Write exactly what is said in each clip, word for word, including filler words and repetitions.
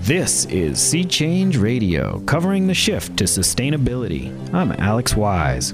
This is Sea Change Radio, covering the shift to sustainability. I'm Alex Wise.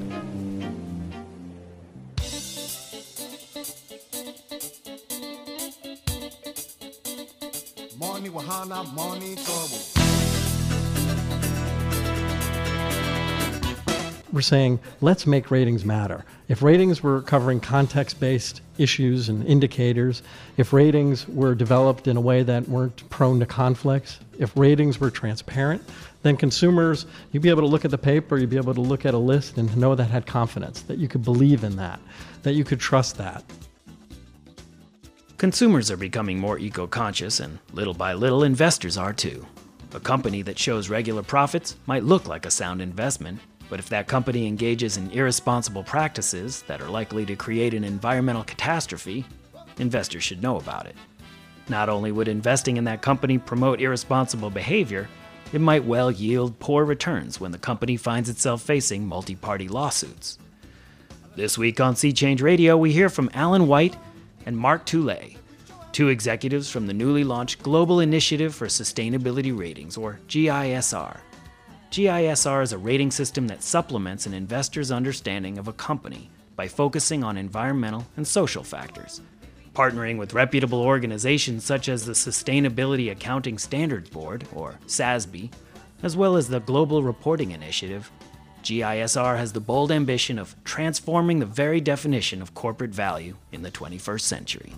We're saying, let's make ratings matter. If ratings were covering context-based issues and indicators, if ratings were developed in a way that weren't prone to conflicts, if ratings were transparent, then consumers, you'd be able to look at the paper, you'd be able to look at a list and know that had confidence, that you could believe in that, that you could trust that. Consumers are becoming more eco-conscious, and little by little, investors are too. A company that shows regular profits might look like a sound investment, but if that company engages in irresponsible practices that are likely to create an environmental catastrophe, investors should know about it. Not only would investing in that company promote irresponsible behavior, it might well yield poor returns when the company finds itself facing multi-party lawsuits. This week on Sea Change Radio, we hear from Alan White and Mark Tulay, two executives from the newly launched Global Initiative for Sustainability Ratings, or G I S R. G I S R is a rating system that supplements an investor's understanding of a company by focusing on environmental and social factors. Partnering with reputable organizations such as the Sustainability Accounting Standards Board, or S A S B, as well as the Global Reporting Initiative, G I S R has the bold ambition of transforming the very definition of corporate value in the twenty-first century.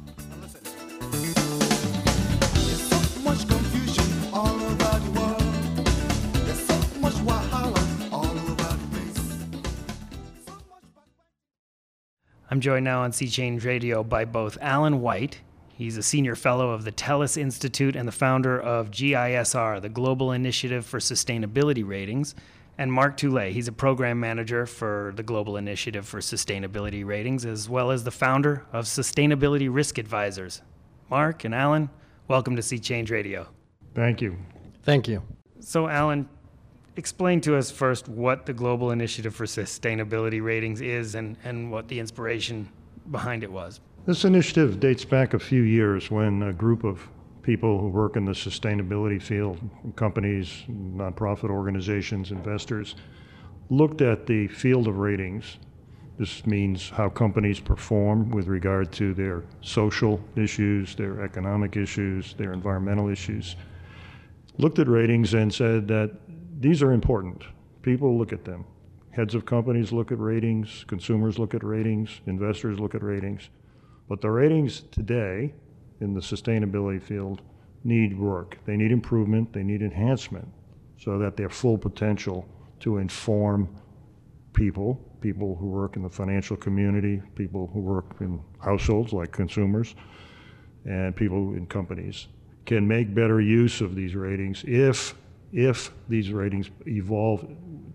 I'm joined now on Sea Change Radio by both Alan White. He's a senior fellow of the TELUS Institute and the founder of G I S R, the Global Initiative for Sustainability Ratings, and Mark Tulay. He's a program manager for the Global Initiative for Sustainability Ratings, as well as the founder of Sustainability Risk Advisors. Mark and Alan, welcome to Sea Change Radio. Thank you. Thank you. So, Alan, explain to us first what the Global Initiative for Sustainability Ratings is and, and what the inspiration behind it was. This initiative dates back a few years when a group of people who work in the sustainability field, companies, nonprofit organizations, investors, looked at the field of ratings. This means how companies perform with regard to their social issues, their economic issues, their environmental issues. Looked at ratings and said that these are important. People look at them. Heads of companies look at ratings, consumers look at ratings, investors look at ratings. But the ratings today in the sustainability field need work. They need improvement, they need enhancement so that their full potential to inform people, people who work in the financial community, people who work in households like consumers, and people in companies can make better use of these ratings if if these ratings evolve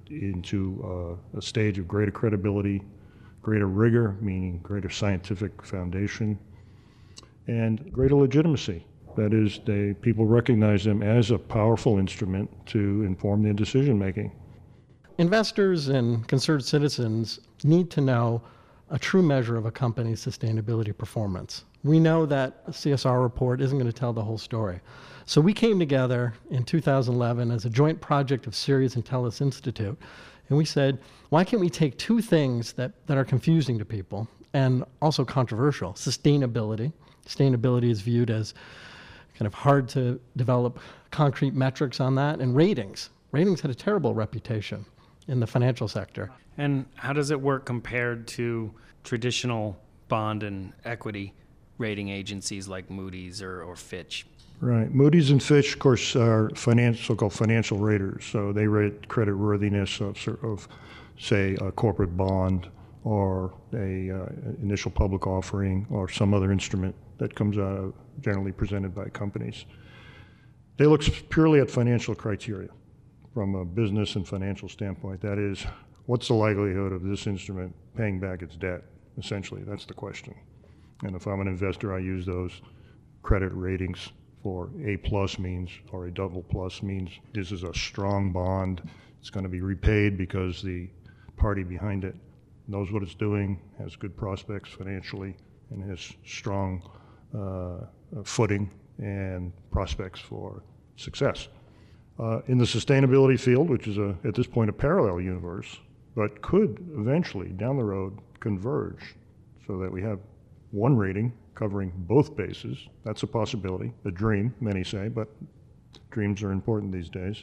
into uh, a stage of greater credibility, greater rigor, meaning greater scientific foundation, and greater legitimacy. That is, they, people recognize them as a powerful instrument to inform their decision-making. Investors and concerned citizens need to know a true measure of a company's sustainability performance. We know that a C S R report isn't going to tell the whole story. So we came together in two thousand eleven as a joint project of Ceres and TELUS Institute, and we said, why can't we take two things that, that are confusing to people and also controversial? Sustainability. Sustainability is viewed as kind of hard to develop concrete metrics on that, and ratings. Ratings had a terrible reputation in the financial sector. And how does it work compared to traditional bond and equity rating agencies like Moody's or, or Fitch? Right. Moody's and Fitch, of course, are financial, so-called financial raters. So they rate credit worthiness of, of say, a corporate bond or a uh, initial public offering or some other instrument that comes out of, generally presented by companies. They look purely at financial criteria from a business and financial standpoint. That is, what's the likelihood of this instrument paying back its debt? Essentially, that's the question. And if I'm an investor, I use those credit ratings for A plus means, or a double plus means this is a strong bond. It's going to be repaid because the party behind it knows what it's doing, has good prospects financially, and has strong uh, footing and prospects for success. Uh, in the sustainability field, which is a, at this point a parallel universe, but could eventually down the road converge so that we have one rating covering both bases. That's a possibility, a dream, many say, but dreams are important these days.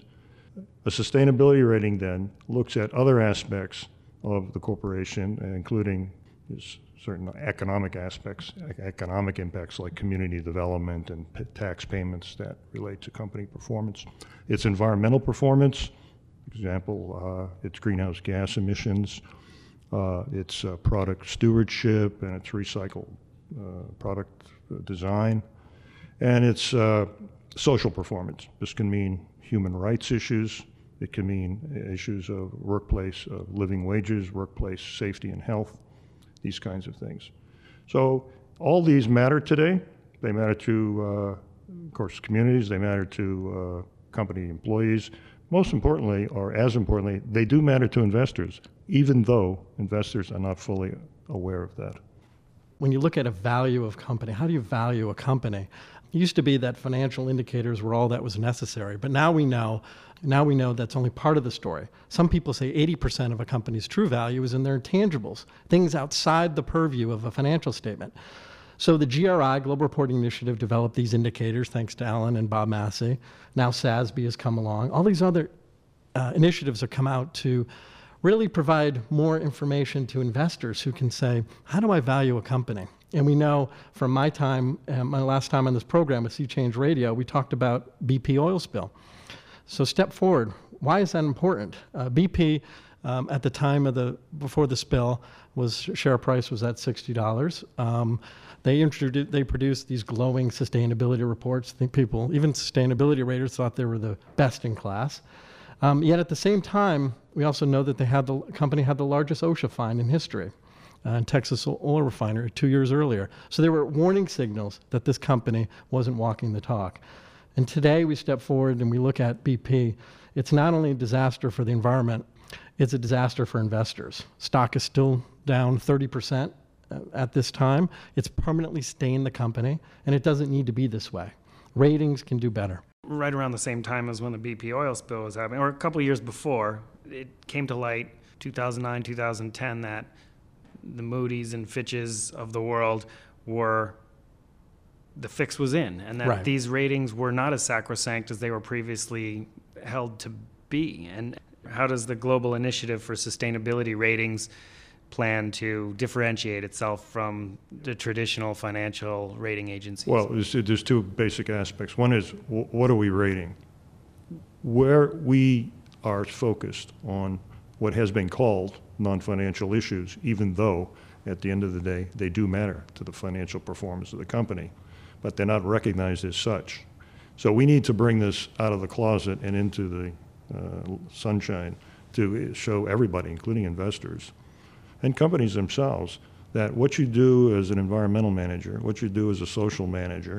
A sustainability rating then looks at other aspects of the corporation, including certain economic aspects, economic impacts like community development and p- tax payments that relate to company performance. Its environmental performance, for example, uh, its greenhouse gas emissions, uh, its uh, product stewardship and its recycled uh, product design, and its uh, social performance. This can mean human rights issues. It can mean issues of workplace of living wages, workplace safety and health, these kinds of things. So all these matter today. They matter to, uh, of course, communities. They matter to uh, company employees. Most importantly, or as importantly, they do matter to investors, even though investors are not fully aware of that. When you look at a value of company, how do you value a company? It used to be that financial indicators were all that was necessary, but now we know, now we know that's only part of the story. Some people say eighty percent of a company's true value is in their intangibles, things outside the purview of a financial statement. So the G R I, Global Reporting Initiative, developed these indicators thanks to Alan and Bob Massey. Now S A S B has come along. All these other uh, initiatives have come out to really provide more information to investors who can say, how do I value a company? And we know from my time, uh, my last time on this program with Sea Change Radio, we talked about B P oil spill. So step forward. Why is that important? Uh, B P, um, at the time of the, before the spill, was share price was at sixty dollars. Um, they introduced, they produced these glowing sustainability reports. I think people, even sustainability raters, thought they were the best in class. Um, yet at the same time, we also know that they had the company had the largest OSHA fine in history. Uh, Texas oil refinery two years earlier. So there were warning signals that this company wasn't walking the talk. And today we step forward and we look at B P. It's not only a disaster for the environment, it's a disaster for investors. Stock is still down thirty percent at this time. It's permanently stained the company, and it doesn't need to be this way. Ratings can do better. Right around the same time as when the B P oil spill was happening, or a couple of years before, it came to light, two thousand nine, two thousand ten, that the Moody's and Fitches of the world were, the fix was in, and that right. these ratings were not as sacrosanct as they were previously held to be. And how does the Global Initiative for Sustainability Ratings plan to differentiate itself from the traditional financial rating agencies? Well, there's, there's two basic aspects. One is, w- what are we rating? Where we are focused on what has been called non-financial issues, even though at the end of the day they do matter to the financial performance of the company, but they're not recognized as such. So we need to bring this out of the closet and into the uh, sunshine to show everybody, including investors and companies themselves, that what you do as an environmental manager, what you do as a social manager,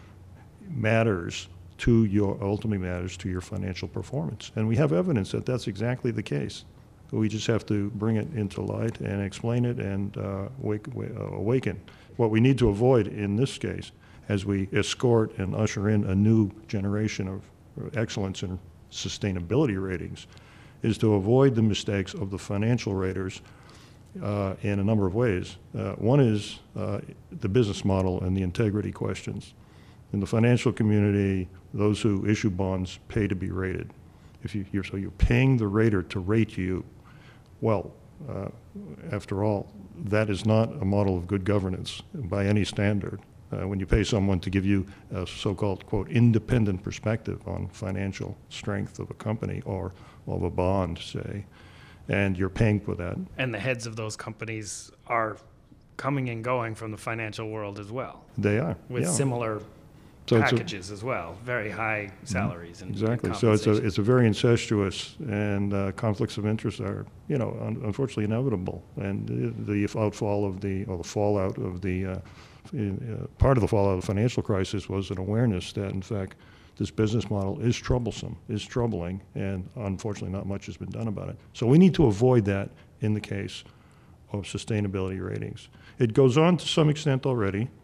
matters to your, ultimately matters to your financial performance. And we have evidence that that's exactly the case. We just have to bring it into light and explain it and uh, wake, awaken. What we need to avoid in this case, as we escort and usher in a new generation of excellence in sustainability ratings, is to avoid the mistakes of the financial raters uh, in a number of ways. Uh, one is uh, the business model and the integrity questions. In the financial community, those who issue bonds pay to be rated. If you, you're, so you're paying the rater to rate you. Well, uh, after all, that is not a model of good governance by any standard. Uh, when you pay someone to give you a so-called, quote, independent perspective on financial strength of a company or of a bond, say, and you're paying for that. And the heads of those companies are coming and going from the financial world as well. They are, With yeah. similar So it's a- packages as well, very high salaries and Exactly. and So it's a, compensation. it's a very incestuous, and uh, conflicts of interest are, you know, un- unfortunately inevitable. And the, the outfall of the, or the fallout of the, uh, in, uh, part of the fallout of the financial crisis was an awareness that, in fact, this business model is troublesome, is troubling, and unfortunately not much has been done about it. So we need to avoid that in the case of sustainability ratings. It goes on to some extent already.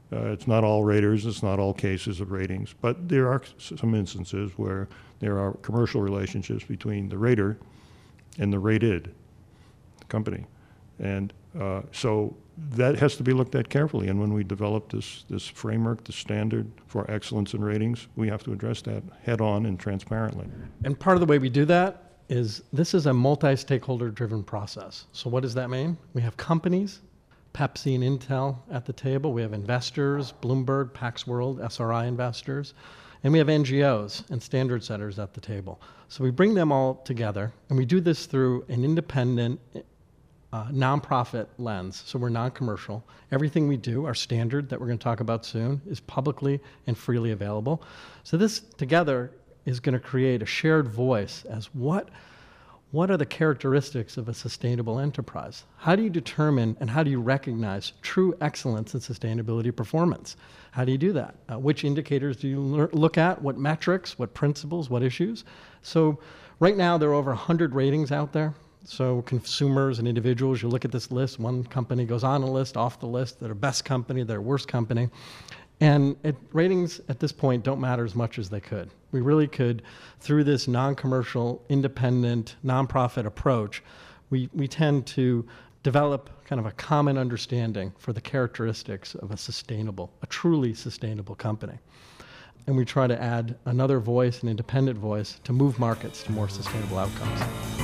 Uh, it's not all raters, it's not all cases of ratings, but there are some instances where there are commercial relationships between the rater and the rated company. And uh, so that has to be looked at carefully. And when we develop this, this framework, the standard for excellence in ratings, we have to address that head on and transparently. And part of the way we do that is this is a multi-stakeholder driven process. So what does that mean? We have companies, Pepsi and Intel at the table. We have investors, Bloomberg, Pax World, S R I investors. And we have N G Os and standard setters at the table. So we bring them all together, and we do this through an independent, uh, nonprofit lens. So we're non-commercial. Everything we do, our standard that we're going to talk about soon, is publicly and freely available. So this together is going to create a shared voice as what What are the characteristics of a sustainable enterprise? How do you determine and how do you recognize true excellence in sustainability performance? How do you do that? Uh, which indicators do you lear- look at? What metrics, what principles, what issues? So right now there are over one hundred ratings out there. So consumers and individuals, you look at this list, one company goes on a list, off the list, they're best company, they're worst company. And it, ratings at this point don't matter as much as they could. We really could, through this non-commercial, independent, nonprofit approach, we, we tend to develop kind of a common understanding for the characteristics of a sustainable, a truly sustainable company. And we try to add another voice, an independent voice, to move markets to more sustainable outcomes.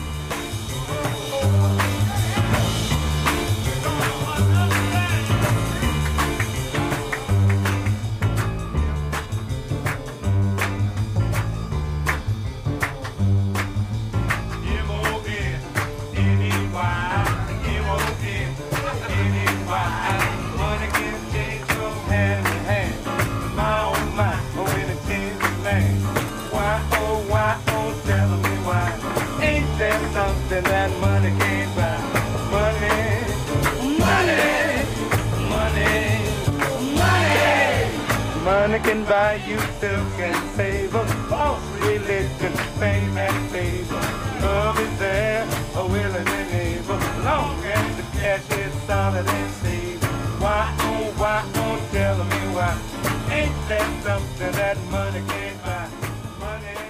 Money can buy you silk and favor, false religion, fame and favor. Love is there, a willing and able, long as the cash is solid and stable. Why, oh, why, oh, tell me why? Ain't that something that money can't buy? Money.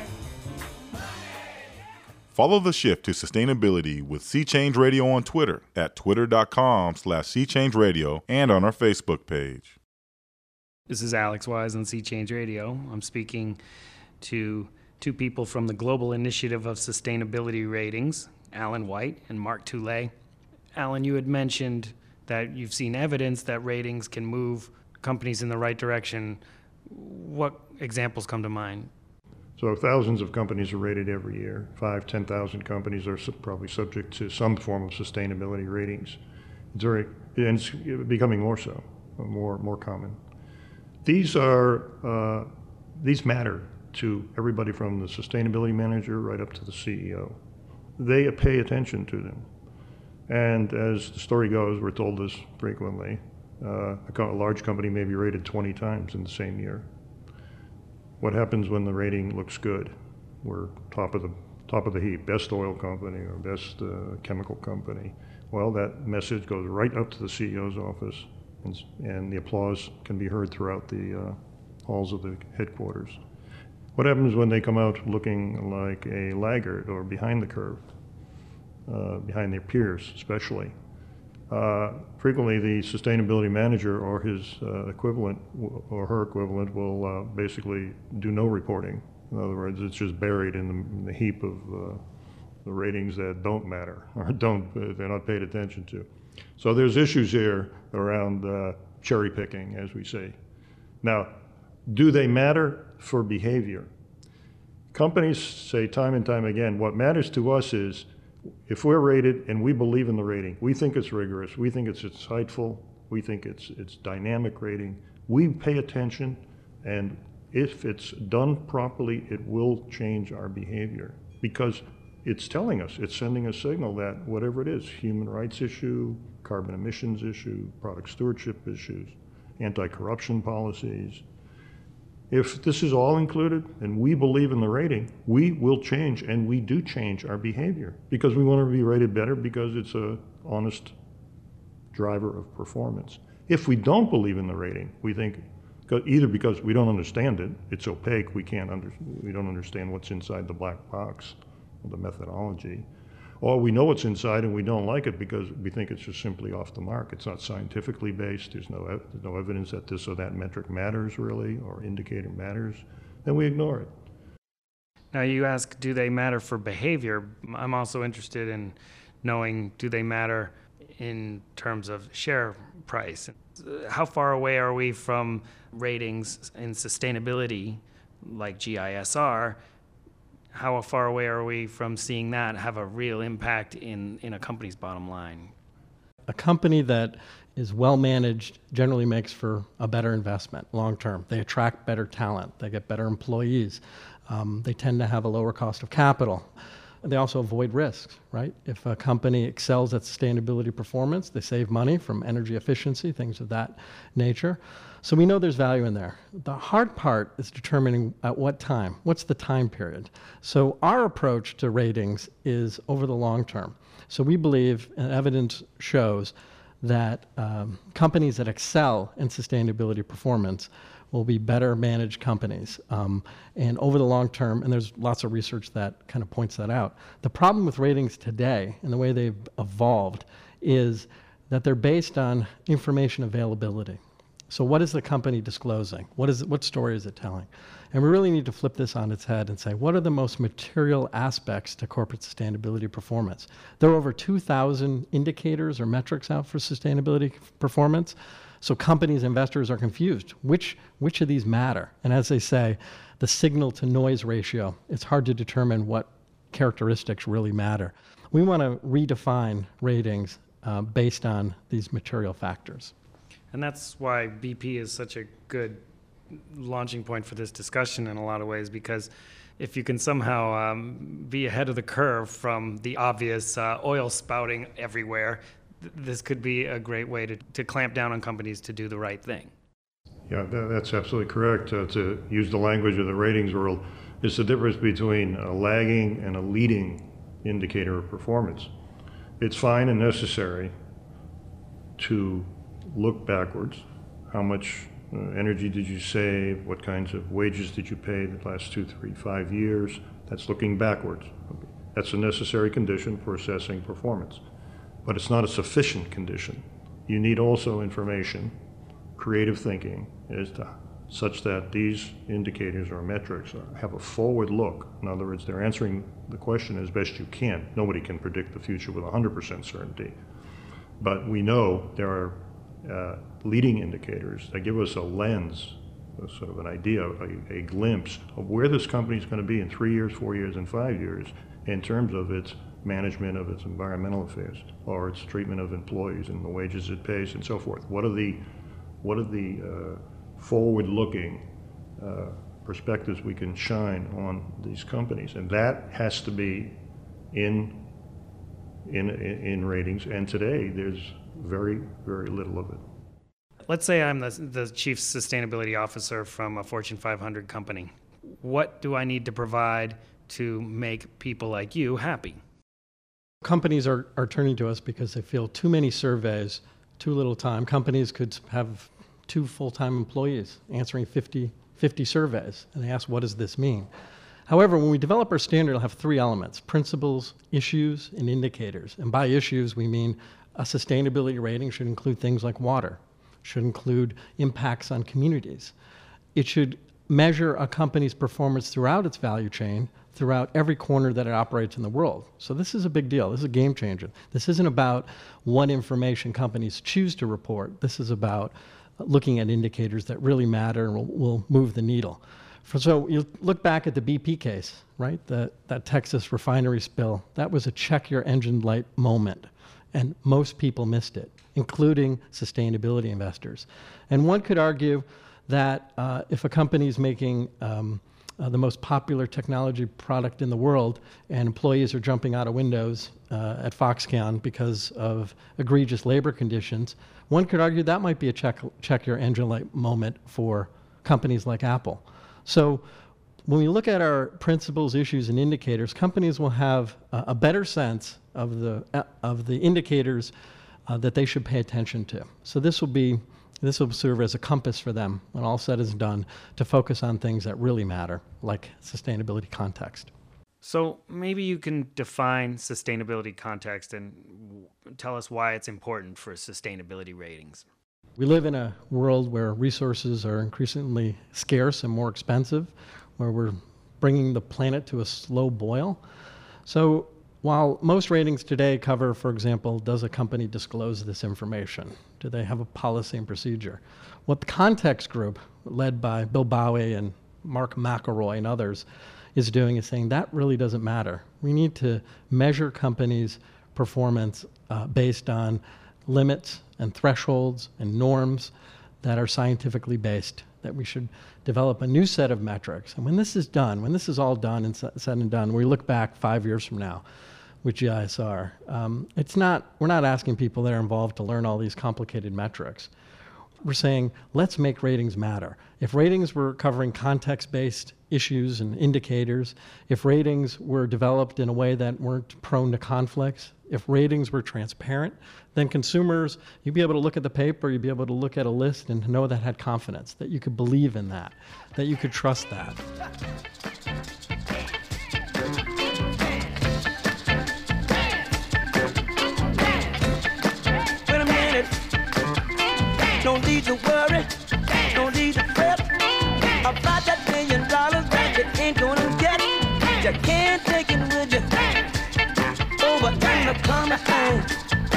Follow the shift to sustainability with Sea Change Radio on Twitter at twitter.com slash Sea Change Radio and on our Facebook page. This is Alex Wise on Sea Change Radio. I'm speaking to two people from the Global Initiative of Sustainability Ratings, Alan White and Mark Toulet. Alan, you had mentioned that you've seen evidence that ratings can move companies in the right direction. What examples come to mind? So thousands of companies are rated every year. Five, ten thousand companies are probably subject to some form of sustainability ratings. It's very, and it's becoming more so, more more common. These are uh, these matter to everybody from the sustainability manager right up to the C E O. They pay attention to them, and as the story goes, we're told this frequently. Uh, a, co- a large company may be rated twenty times in the same year. What happens when the rating looks good? We're top of the top of the heap, best oil company or best uh, chemical company. Well, that message goes right up to the C E O's office, and, and the applause can be heard throughout the uh, halls of the headquarters. What happens when they come out looking like a laggard or behind the curve, uh, behind their peers especially? Uh, frequently the sustainability manager or his uh, equivalent w- or her equivalent will uh, basically do no reporting. In other words, it's just buried in the, in the heap of uh, the ratings that don't matter or don't, uh, they're not paid attention to. So there's issues here around uh, cherry picking, as we say. Now, do they matter for behavior? Companies say time and time again, what matters to us is if we're rated and we believe in the rating, we think it's rigorous, we think it's insightful, we think it's it's dynamic rating, we pay attention, and if it's done properly, it will change our behavior because it's telling us, it's sending a signal that whatever it is, human rights issue, carbon emissions issue, product stewardship issues, anti-corruption policies, if this is all included and we believe in the rating, we will change, and we do change our behavior because we want to be rated better because it's a honest driver of performance. If we don't believe in the rating, we think either because we don't understand it, it's opaque, we can't under, we don't understand what's inside the black box of the methodology, or we know what's inside and we don't like it because we think it's just simply off the mark. It's not scientifically based. There's no, ev- there's no evidence that this or that metric matters really, or indicator matters. Then we ignore it. Now you ask, do they matter for behavior? I'm also interested in knowing, do they matter in terms of share price? How far away are we from ratings in sustainability like G I S R? How far away are we from seeing that have a real impact in, in a company's bottom line? A company that is well managed generally makes for a better investment long term. They attract better talent. They get better employees. Um, they tend to have a lower cost of capital. They also avoid risks, right? If a company excels at sustainability performance, they save money from energy efficiency, things of that nature. So we know there's value in there. The hard part is determining at what time. What's the time period? So our approach to ratings is over the long term. So we believe, and evidence shows, that um, companies that excel in sustainability performance will be better managed companies. Um, and over the long term, and there's lots of research that kind of points that out. The problem with ratings today and the way they've evolved is that they're based on information availability. So what is the company disclosing? What is it, what story is it telling? And we really need to flip this on its head and say, what are the most material aspects to corporate sustainability performance? There are over two thousand indicators or metrics out for sustainability performance. So companies, investors are confused. Which, which of these matter? And as they say, the signal to noise ratio, it's hard to determine what characteristics really matter. We want to redefine ratings uh, based on these material factors. And that's why B P is such a good launching point for this discussion in a lot of ways, because if you can somehow um, be ahead of the curve from the obvious uh, oil spouting everywhere, th- this could be a great way to, to clamp down on companies to do the right thing. Yeah, that, that's absolutely correct. Uh, to use the language of the ratings world, it's the difference between a lagging and a leading indicator of performance. It's fine and necessary to look backwards. How much uh, energy did you save? What kinds of wages did you pay the last two, three, five years? That's looking backwards. Okay. That's a necessary condition for assessing performance. But it's not a sufficient condition. You need also information, creative thinking, as to, such that these indicators or metrics are, have a forward look. In other words, they're answering the question as best you can. Nobody can predict the future with one hundred percent certainty. But we know there are uh, leading indicators that give us a lens, a sort of an idea, a, a glimpse of where this company is going to be in three years, four years, and five years in terms of its management of its environmental affairs or its treatment of employees and the wages it pays and so forth. What are the, what are the uh, forward-looking uh, perspectives we can shine on these companies? And that has to be in In, in ratings, and today there's very, very little of it. Let's say I'm the, the chief sustainability officer from a Fortune five hundred company. What do I need to provide to make people like you happy? Companies are, are turning to us because they feel too many surveys, too little time. Companies could have two full-time employees answering fifty, fifty surveys, and they ask, what does this mean? However, when we develop our standard, it'll have three elements: principles, issues, and indicators. And by issues, we mean a sustainability rating should include things like water, should include impacts on communities. It should measure a company's performance throughout its value chain, throughout every corner that it operates in the world. So this is a big deal. This is a game changer. This isn't about what information companies choose to report. This is about looking at indicators that really matter and will, will move the needle. So you look back at the B P case, right? The, that Texas refinery spill. That was a check your engine light moment. And most people missed it, including sustainability investors. And one could argue that uh, if a company is making um, uh, the most popular technology product in the world and employees are jumping out of windows uh, at Foxconn because of egregious labor conditions, one could argue that might be a check, check your engine light moment for companies like Apple. So when we look at our principles, issues, and indicators, companies will have a, a better sense of the, uh, of the indicators uh, that they should pay attention to. So this will be this will serve as a compass for them when all said is done to focus on things that really matter, like sustainability context. So maybe you can define sustainability context and w- tell us why it's important for sustainability ratings. We live in a world where resources are increasingly scarce and more expensive, where we're bringing the planet to a slow boil. So while most ratings today cover, for example, does a company disclose this information? Do they have a policy and procedure? What the Context Group, led by Bill Bowie and Mark McElroy and others, is doing is saying that really doesn't matter. We need to measure companies' performance uh, based on limits and thresholds and norms that are scientifically based, that we should develop a new set of metrics. And when this is done, when this is all done and said and done, we look back five years from now with G I S R, um, it's not, we're not asking people that are involved to learn all these complicated metrics. We're saying, let's make ratings matter. If ratings were covering context-based issues and indicators, if ratings were developed in a way that weren't prone to conflicts, if ratings were transparent, then consumers, you'd be able to look at the paper, you'd be able to look at a list and know that had confidence, that you could believe in that, that you could trust that. Wait a minute. Don't need to worry, don't need to fret about that million dollars that you ain't gonna get. You can't take it with you over in the promised land.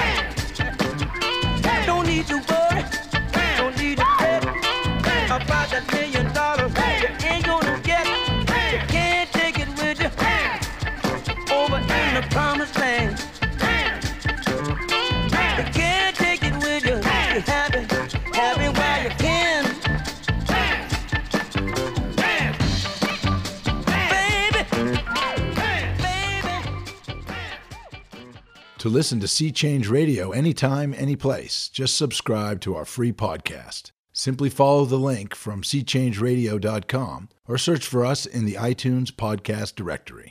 Don't need to worry, don't need to fret about that million dollars that you ain't gonna get. You can't take it with you over in the promised land. You can't take it with you. You have it. Have it while you can. Baby. Baby. To listen to Sea Change Radio anytime, anyplace, just subscribe to our free podcast. Simply follow the link from sea change radio dot com or search for us in the iTunes podcast directory.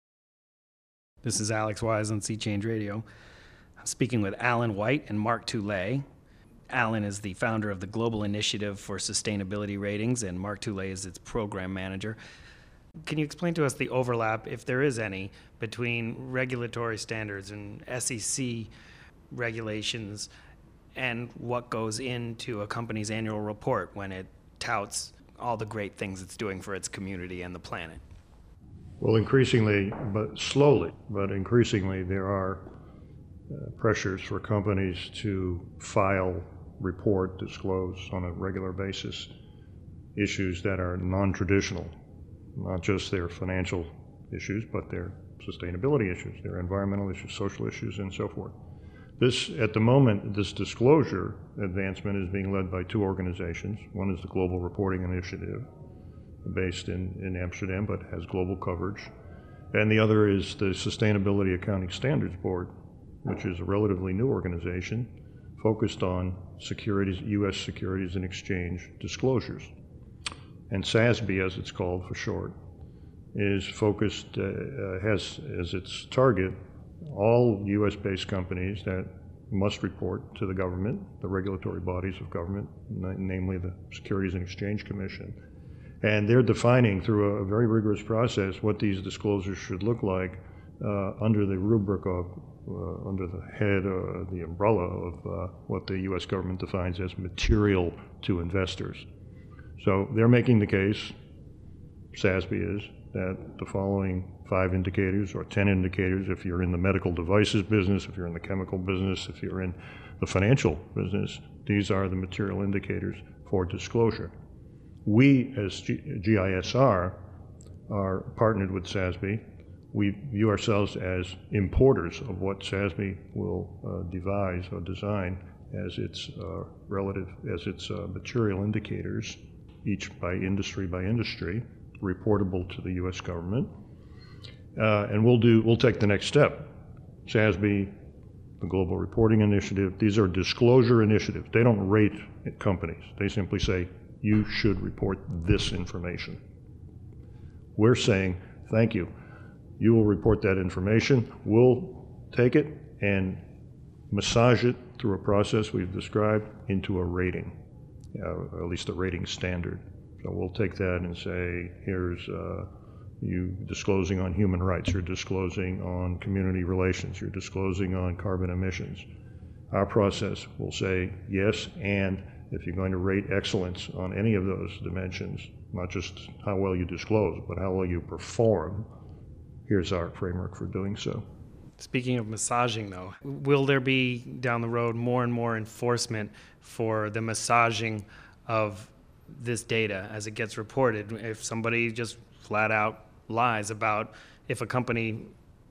This is Alex Wise on Sea Change Radio. I'm speaking with Alan White and Mark Toulé. Alan is the founder of the Global Initiative for Sustainability Ratings, and Mark Toulé is its program manager. Can you explain to us the overlap, if there is any, between regulatory standards and S E C regulations and what goes into a company's annual report when it touts all the great things it's doing for its community and the planet? Well, increasingly, but slowly, but increasingly, there are uh, pressures for companies to file, report, disclose on a regular basis issues that are non-traditional, not just their financial issues, but their sustainability issues, their environmental issues, social issues, and so forth. This, at the moment, this disclosure advancement is being led by two organizations. One is the Global Reporting Initiative, based in, in Amsterdam, but has global coverage. And the other is the Sustainability Accounting Standards Board, which is a relatively new organization focused on securities, U S Securities and Exchange disclosures. And S A S B, as it's called for short, is focused, uh, uh, has as its target all U S based companies that must report to the government, the regulatory bodies of government, namely the Securities and Exchange Commission. And they're defining through a very rigorous process what these disclosures should look like uh, under the rubric of, uh, under the head, uh, the umbrella of uh, what the U S government defines as material to investors. So they're making the case, S A S B is, that the following five indicators or ten indicators, if you're in the medical devices business, if you're in the chemical business, if you're in the financial business, these are the material indicators for disclosure. We, as G I S R, are partnered with S A S B. We view ourselves as importers of what S A S B will uh, devise or design as its uh, relative, as its uh, material indicators, each by industry by industry, reportable to the U S government. Uh, and we'll do, we'll take the next step. S A S B, the Global Reporting Initiative, these are disclosure initiatives. They don't rate companies. They simply say, you should report this information. We're saying, thank you. You will report that information. We'll take it and massage it through a process we've described into a rating, uh, or at least a rating standard. So we'll take that and say, here's uh, you disclosing on human rights, you're disclosing on community relations, you're disclosing on carbon emissions. Our process will say yes, and if you're going to rate excellence on any of those dimensions, not just how well you disclose, but how well you perform, here's our framework for doing so. Speaking of massaging, though, will there be down the road more and more enforcement for the massaging of this data as it gets reported? If somebody just flat out lies about if a company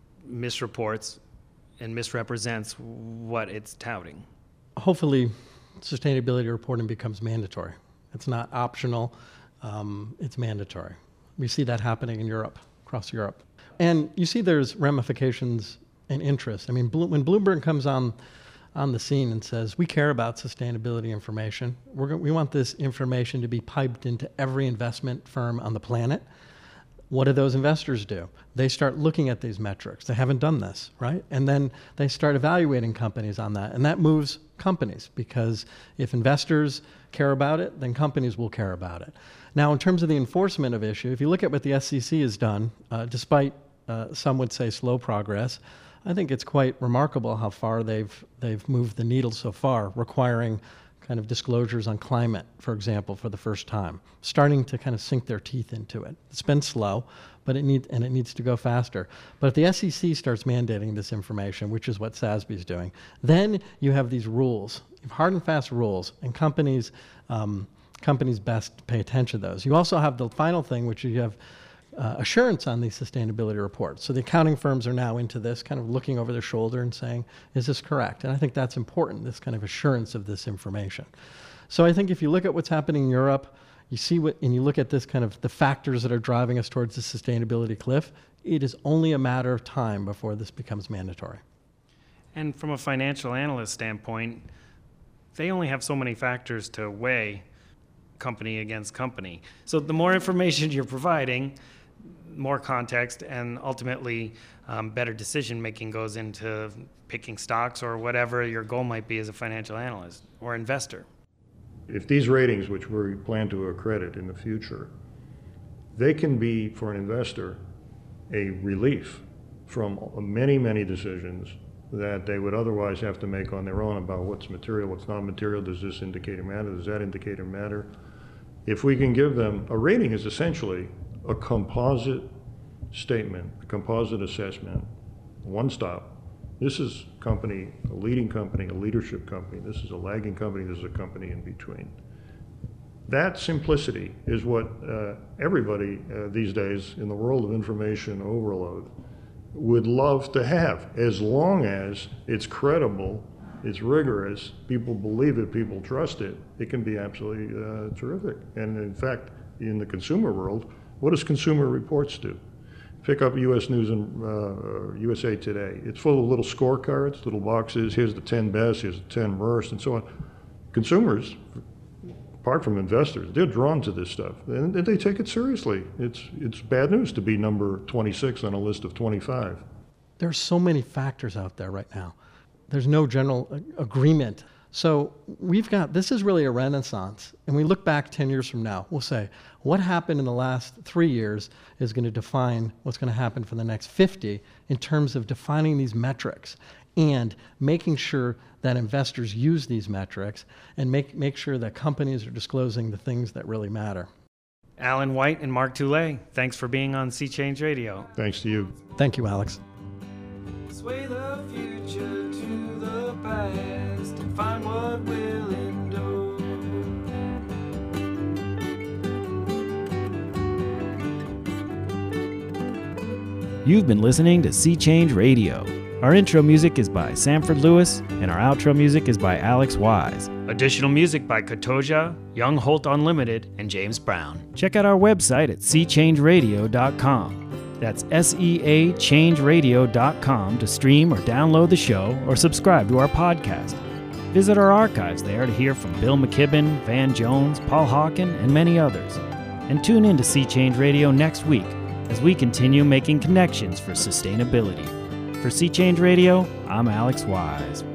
misreports and misrepresents what it's touting? Hopefully, sustainability reporting becomes mandatory. It's not optional, um, it's mandatory. We see that happening in Europe, across Europe. And you see there's ramifications and interest. I mean, Blue, when Bloomberg comes on on the scene and says, we care about sustainability information, we're go- we want this information to be piped into every investment firm on the planet. What do those investors do? They start looking at these metrics. They haven't done this, right? And then they start evaluating companies on that. And that moves companies, because if investors care about it, then companies will care about it. Now, in terms of the enforcement of issue, if you look at what the S E C has done, uh, despite uh, some would say slow progress, I think it's quite remarkable how far they've they've moved the needle so far, requiring kind of disclosures on climate, for example, for the first time, starting to kind of sink their teeth into it. It's been slow, but it needs and it needs to go faster. But if the S E C starts mandating this information, which is what S A S B is doing, then you have these rules, hard and fast rules, and companies um, companies best pay attention to those. You also have the final thing, which you have uh, assurance on these sustainability reports. So the accounting firms are now into this, kind of looking over their shoulder and saying, is this correct? And I think that's important, this kind of assurance of this information. So I think if you look at what's happening in Europe, you see what, and you look at this kind of the factors that are driving us towards the sustainability cliff, it is only a matter of time before this becomes mandatory. And from a financial analyst standpoint, they only have so many factors to weigh company against company. So the more information you're providing, more context, and ultimately um, better decision making goes into picking stocks or whatever your goal might be as a financial analyst or investor. If these ratings, which we plan to accredit in the future, they can be, for an investor, a relief from many, many decisions that they would otherwise have to make on their own about what's material, what's not material, does this indicator matter, does that indicator matter? If we can give them, a rating is essentially a composite statement, a composite assessment, one stop. This is a company, a leading company, a leadership company, this is a lagging company, this is a company in between. That simplicity is what uh, everybody uh, these days in the world of information overload would love to have, as long as it's credible, it's rigorous, people believe it, people trust it, it can be absolutely uh, terrific. And in fact, in the consumer world, what does Consumer Reports do? Pick up U S News and uh, U S A Today. It's full of little scorecards, little boxes, here's the ten best, here's the ten worst, and so on. Consumers, apart from investors, they're drawn to this stuff, and they take it seriously. It's, it's bad news to be number twenty-six on a list of twenty-five. There are so many factors out there right now. There's no general agreement. So we've got, this is really a renaissance. And we look back ten years from now, we'll say, what happened in the last three years is going to define what's going to happen for the next fifty in terms of defining these metrics and making sure that investors use these metrics and make, make sure that companies are disclosing the things that really matter. Alan White and Mark Toulet, thanks for being on Sea Change Radio. Thanks to you. Thank you, Alex. Sway the future to the past and find what will endure. You've been listening to Sea Change Radio. Our intro music is by Sanford Lewis, and our outro music is by Alex Wise. Additional music by Kotoja, Young Holt Unlimited, and James Brown. Check out our website at sea change radio dot com. That's S E A change radio dot com to stream or download the show or subscribe to our podcast. Visit our archives there to hear from Bill McKibben, Van Jones, Paul Hawken, and many others. And tune in to Sea Change Radio next week as we continue making connections for sustainability. For Sea Change Radio, I'm Alex Wise.